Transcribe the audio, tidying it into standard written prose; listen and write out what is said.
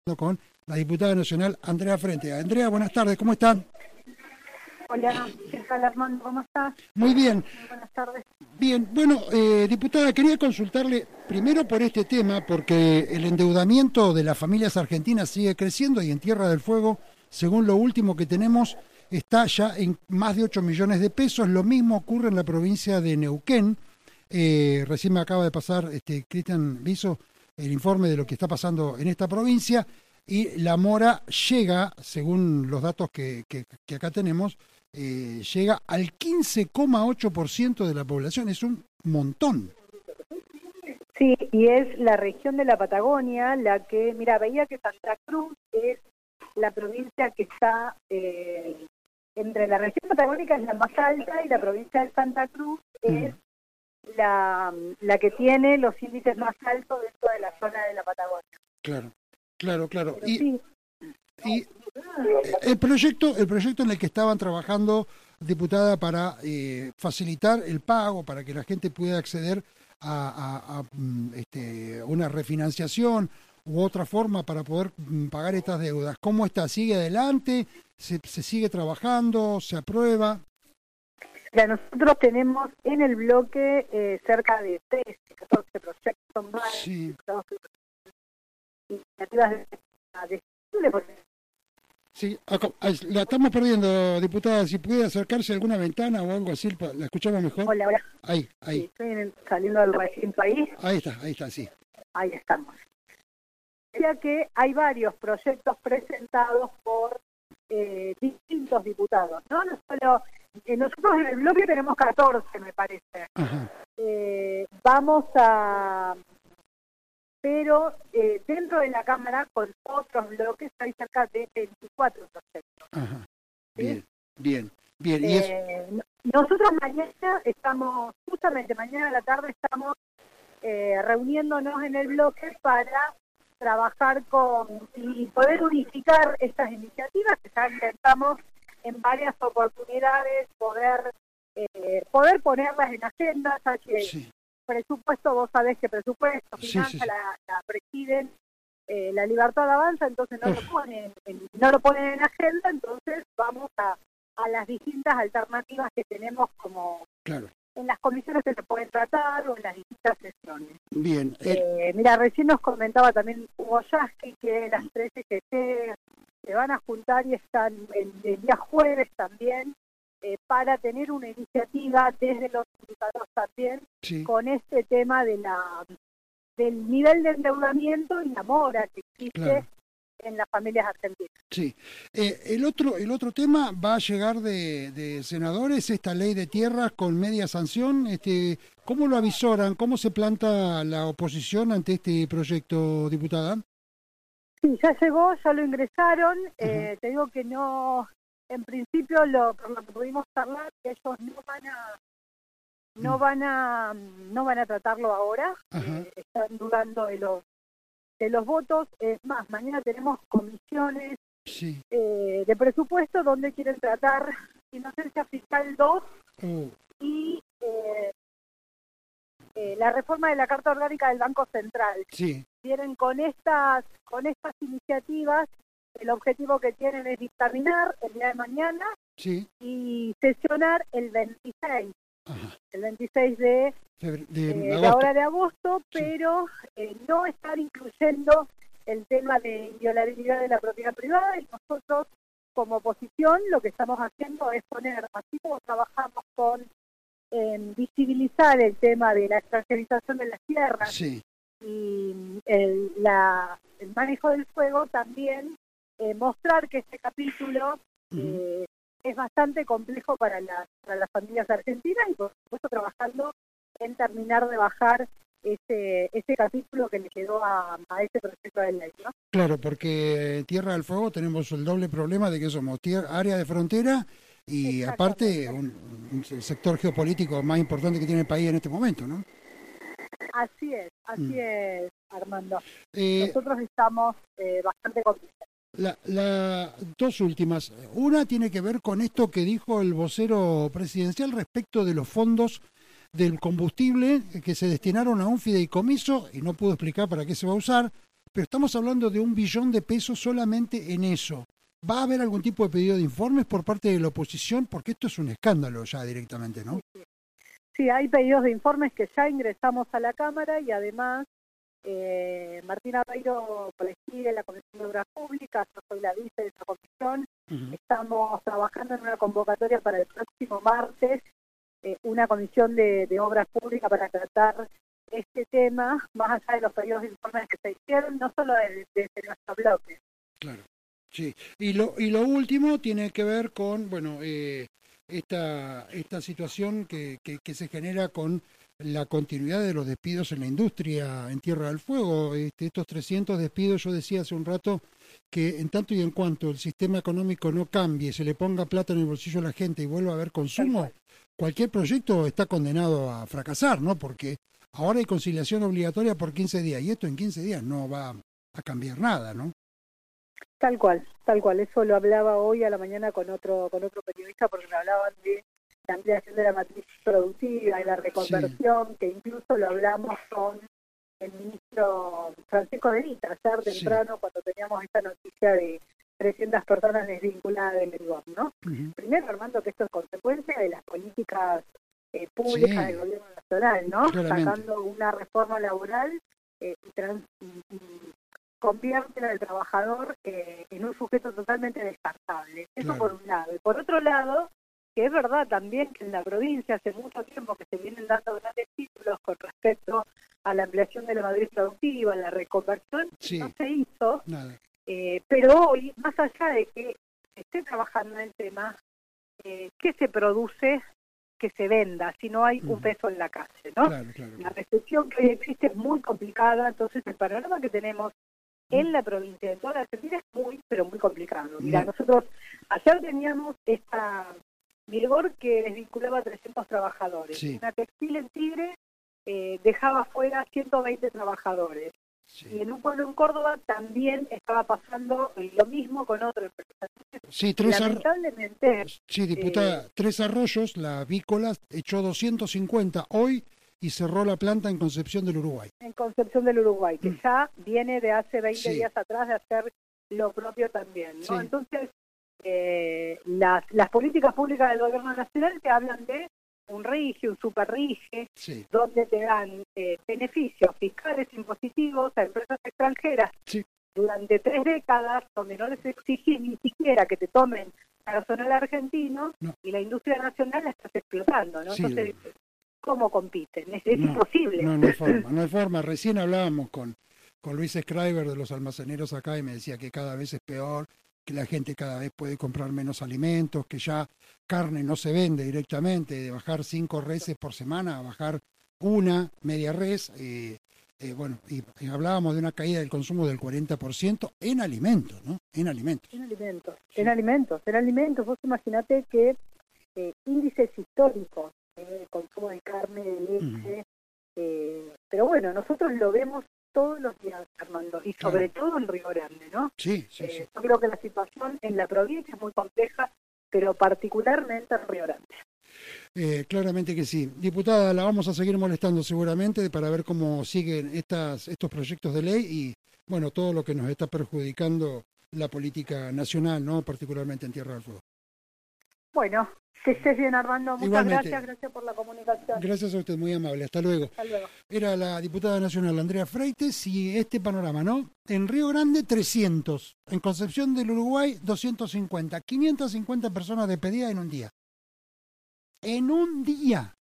Con la diputada nacional Andrea Frente. Andrea, buenas tardes, ¿cómo están? Hola, ¿qué tal, Armando? ¿Cómo estás? Muy bien. Muy buenas tardes. Bien, bueno, diputada, quería consultarle primero por este tema, porque el endeudamiento de las familias argentinas sigue creciendo y en Tierra del Fuego, según lo último que tenemos, está ya en más de 8 millones de pesos. Lo mismo ocurre en la provincia de Neuquén. Recién me acaba de pasar Cristian Viso el informe de lo que está pasando en esta provincia, y la mora llega, según los datos que acá tenemos, llega al 15,8% de la población. Es un montón. Sí, y es la región de la Patagonia la que, mira, veía que Santa Cruz es la provincia que está entre la región patagónica, es la más alta, y la provincia de Santa Cruz es la que tiene los índices más altos dentro de la zona de la Patagonia. Claro. Pero sí. Y el proyecto en el que estaban trabajando, diputada, para facilitar el pago, para que la gente pueda acceder a una refinanciación u otra forma para poder pagar estas deudas. ¿Cómo está? ¿Sigue adelante? ¿Se sigue trabajando? ¿Se aprueba? Ya, nosotros tenemos en el bloque cerca de 13, 14 proyectos más, Sí. iniciativas de Sí, la estamos perdiendo, diputada. Si puede acercarse a alguna ventana o algo así, ¿la escuchamos mejor? Hola. Ahí. Sí, estoy saliendo del recinto ahí. Ahí está, sí. Ahí estamos. Decía que hay varios proyectos presentados por distintos diputados, ¿no? No solo, nosotros en el bloque tenemos 14, me parece. Ajá. Pero dentro de la Cámara, con otros bloques, hay cerca de 24 proyectos. Ajá. ¿Sí? Bien. Y nosotros justamente mañana a la tarde estamos reuniéndonos en el bloque para trabajar y poder unificar estas iniciativas que ya intentamos en varias oportunidades poder ponerlas en agenda, ya que sí. presupuesto, vos sabés que presupuesto, finanza, Sí. la presiden la Libertad Avanza, entonces no lo ponen en agenda, entonces vamos a las distintas alternativas que tenemos como Claro. en las comisiones que se pueden tratar o en las distintas sesiones. Bien. Mira, recién nos comentaba también Hugo Yasky que las 13 que se van a juntar y están el día jueves también para tener una iniciativa desde los diputados también Sí. con este tema del nivel de endeudamiento y la mora que existe. Claro. En las familias argentinas. Sí. El otro tema va a llegar de senadores, esta ley de tierras con media sanción. ¿Cómo lo avisoran? ¿Cómo se planta la oposición ante este proyecto, diputada? Sí, ya llegó, ya lo ingresaron. Te digo que no, en principio, por lo que pudimos hablar, que ellos no van a tratarlo ahora. Están dudando de los votos. Es más, mañana tenemos comisiones sí. De presupuesto donde quieren tratar inocencia fiscal 2 y la reforma de la Carta Orgánica del Banco Central. Sí. Vienen con estas iniciativas. El objetivo que tienen es dictaminar el día de mañana y sesionar el 26. El 26 de ahora de agosto, pero no están incluyendo el tema de inviolabilidad de la propiedad privada, y nosotros como oposición lo que estamos haciendo es poner, así como trabajamos con visibilizar el tema de la extranjerización de las tierras y el manejo del fuego, también mostrar que este capítulo es bastante complejo para las familias argentinas, y por supuesto trabajando en terminar de bajar ese capítulo que le quedó a ese proyecto de ley, ¿no? Claro, porque en Tierra del Fuego tenemos el doble problema de que somos área de frontera y aparte un sector geopolítico más importante que tiene el país en este momento, ¿no? Así es, Armando. Nosotros estamos bastante complicados. Dos últimas. Una tiene que ver con esto que dijo el vocero presidencial respecto de los fondos del combustible que se destinaron a un fideicomiso y no pudo explicar para qué se va a usar, pero estamos hablando de 1 billón de pesos solamente en eso. ¿Va a haber algún tipo de pedido de informes por parte de la oposición? Porque esto es un escándalo ya directamente, ¿no? Sí, hay pedidos de informes que ya ingresamos a la Cámara y además Martina Reiro preside la Comisión de Obras Públicas, yo soy la vice de esa comisión. Estamos trabajando en una convocatoria para el próximo martes, una comisión de obras públicas para tratar este tema, más allá de los pedidos de informes que se hicieron, no solo desde nuestro bloque. Claro, sí. Y lo último tiene que ver con, bueno, esta situación que se genera con la continuidad de los despidos en la industria en Tierra del Fuego. Estos 300 despidos, yo decía hace un rato que en tanto y en cuanto el sistema económico no cambie, se le ponga plata en el bolsillo a la gente y vuelva a haber consumo, cualquier proyecto está condenado a fracasar, ¿no? Porque ahora hay conciliación obligatoria por 15 días y esto en 15 días no va a cambiar nada, ¿no? Tal cual. Eso lo hablaba hoy a la mañana con otro periodista porque me hablaban de la ampliación de la matriz productiva y la reconversión, que incluso lo hablamos con el ministro Francisco de Vita ayer temprano cuando teníamos esta noticia de 300 personas desvinculadas del ERGOM, ¿no? Primero, Armando, que esto es consecuencia de las políticas públicas del gobierno nacional, ¿no? Sacando una reforma laboral y convierten al trabajador en un sujeto totalmente descartable. Eso por un lado. Y por otro lado, que es verdad también que en la provincia hace mucho tiempo que se vienen dando grandes títulos con respecto a la ampliación de la matriz productiva, la reconversión, no se hizo. Pero hoy, más allá de que se esté trabajando en el tema, ¿qué se produce que se venda si no hay un peso en la calle, ¿no? La recesión que hoy existe es muy complicada, entonces el panorama que tenemos en la provincia, en toda la Argentina, es muy, pero muy complicado. Mira, nosotros ayer teníamos esta Mirgor que desvinculaba a 300 trabajadores. Una textil en Tigre dejaba fuera 120 trabajadores. Y en un pueblo en Córdoba también estaba pasando lo mismo con otro empresa. Lamentablemente, diputada, Tres Arroyos, la avícola, echó 250 hoy y cerró la planta en Concepción del Uruguay. En Concepción del Uruguay, que ya viene de hace 20 días atrás de hacer lo propio también, ¿no? Entonces, las políticas públicas del gobierno nacional te hablan de un RIGE, un superRIGE, donde te dan beneficios fiscales impositivos a empresas extranjeras durante 3 décadas, donde no les exigís ni siquiera que te tomen personal argentino y la industria nacional la estás explotando, ¿no? Entonces, ¿cómo compiten? Es imposible. No hay forma. Recién hablábamos con Luis Schreiber de los almaceneros acá y me decía que cada vez es peor, que la gente cada vez puede comprar menos alimentos, que ya carne no se vende directamente, de bajar 5 reses por semana a bajar una media res. Bueno, y hablábamos de una caída del consumo del 40% en alimentos, ¿no? En alimentos. Vos imaginate que índices históricos de consumo de carne, de leche, pero bueno, nosotros lo vemos todos los días, Armando, y sobre todo en Río Grande, ¿no? Yo creo que la situación en la provincia es muy compleja, pero particularmente en Río Grande. Claramente que sí. Diputada, la vamos a seguir molestando seguramente para ver cómo siguen estos proyectos de ley y, bueno, todo lo que nos está perjudicando la política nacional, ¿no? Particularmente en Tierra del Fuego. Bueno, que estés bien, Armando. Muchas gracias por la comunicación. Gracias a usted, muy amable. Hasta luego. Era la diputada nacional Andrea Freites y este panorama, ¿no? En Río Grande, 300. En Concepción del Uruguay, 250. 550 personas despedidas en un día. En un día.